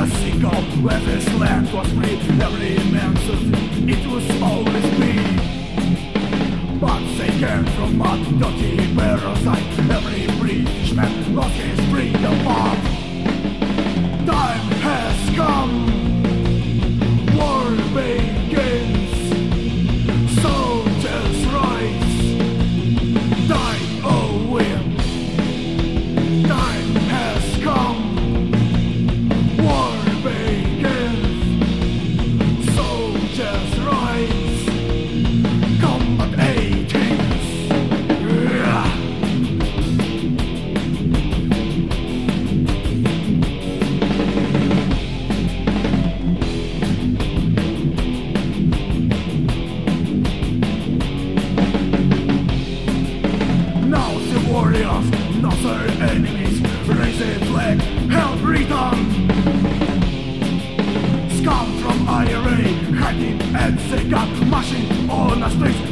years ago, when this land was free, every man thought it was always me. But they came from a dirty parasite. Every British man lost his freedom, but time has come. War begins. Soldiers rise. Die or win. Time has come. War begins. Soldiers rise. Combat agents. Now the warriors, not their enemies, raise a flag, hell Britain. Scum from IRA, hacking at the gun, mashing on a street.